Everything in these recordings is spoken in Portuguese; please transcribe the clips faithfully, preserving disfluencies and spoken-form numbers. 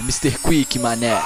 mister Quick, mané.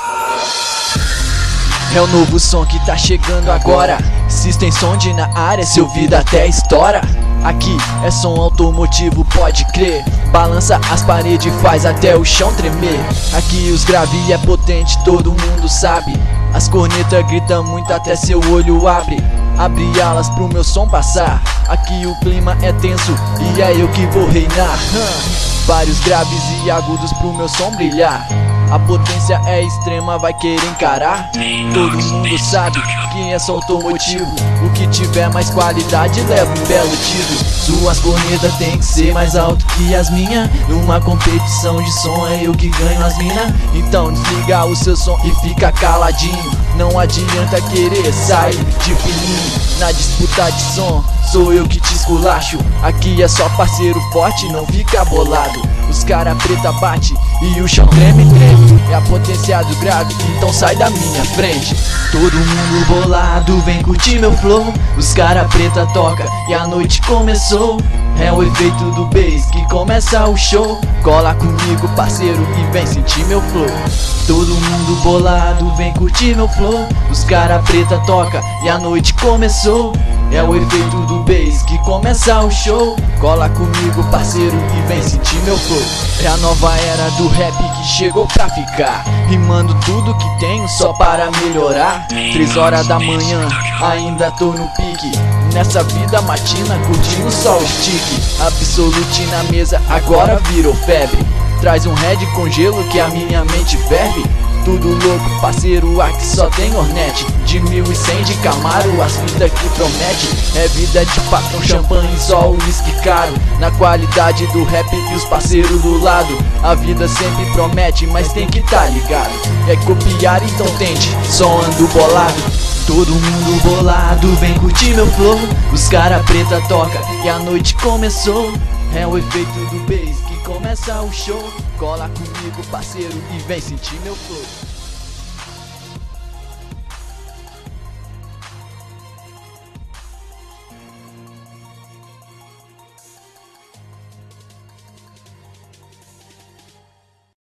É o novo som que tá chegando agora. System Sound na área, seu ouvido até estoura. Aqui é som automotivo, pode crer. Balança as paredes, faz até o chão tremer. Aqui os grave é potente, todo mundo sabe. As cornetas gritam muito até seu olho abre. Abre alas pro meu som passar. Aqui o clima é tenso e é eu que vou reinar. hum. Vários graves e agudos pro meu som brilhar. A potência é extrema, vai querer encarar? Todo mundo sabe que é só automotivo. O que tiver mais qualidade leva um belo tiro. Suas cornetas tem que ser mais alto que as minhas. Numa competição de som é eu que ganho as minas. Então desliga o seu som e fica caladinho. Não adianta querer sair de fininho. Na disputa de som sou eu que te esculacho. Aqui é só parceiro forte, não fica bolado. Os cara preta bate e o chão treme, treme. É a potência do grave, então sai da minha frente. Todo mundo bolado, vem curtir meu flow. Os cara preta toca e a noite começou. É o efeito do bass que começa o show. Cola comigo, parceiro, e vem sentir meu flow. Todo mundo bolado, vem curtir meu flow. Os cara preta toca e a noite começou. É o efeito do bass que começa o show. Cola comigo, parceiro, e vem sentir meu flow. É a nova era do rap que chegou pra ficar. Rimando tudo que tenho só para melhorar. Três horas da manhã, ainda tô no pique. Nessa vida matina, curtindo só o stick. Absolute na mesa, agora virou febre. Traz um red com gelo que a minha mente ferve. Tudo louco, parceiro, aqui só tem Hornet. De mil e cem de Camaro, as vidas que promete. É vida de patrão, champanhe, só o uísque caro. Na qualidade do rap e os parceiros do lado. A vida sempre promete, mas tem que tá ligado. É copiar, então tente, só ando bolado. Todo mundo bolado, vem curtir meu flow. Os cara preta toca e a noite começou. É o efeito do bass que começa o show. Cola comigo, parceiro, e vem sentir meu flow.